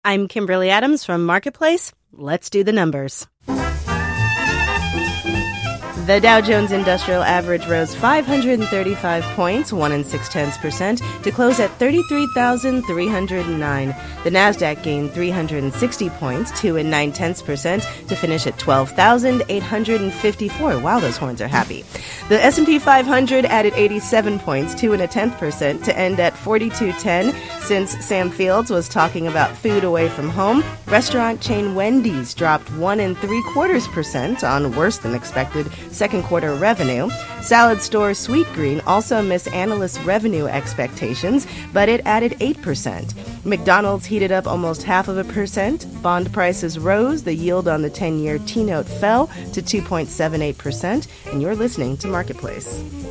I'm Kimberly Adams from Marketplace. Let's do the numbers. The Dow Jones Industrial Average rose 535 points, 1 0.6%, to close at 33,309. The Nasdaq gained 360 points, 2 0.9%, to finish at 12,854. Wow, those horns are happy. The S&P 500 added 87 points, 2 0.1%, to end at 4210. Since Sam Fields was talking about food away from home, restaurant chain Wendy's dropped 1 3/4% on worse than expected second quarter revenue. Salad store Sweetgreen also missed analyst revenue expectations, but it added 8%. McDonald's heated up almost 0.5%. Bond prices rose. The yield on the 10-year T-note fell to 2.78%. And you're listening to Marketplace.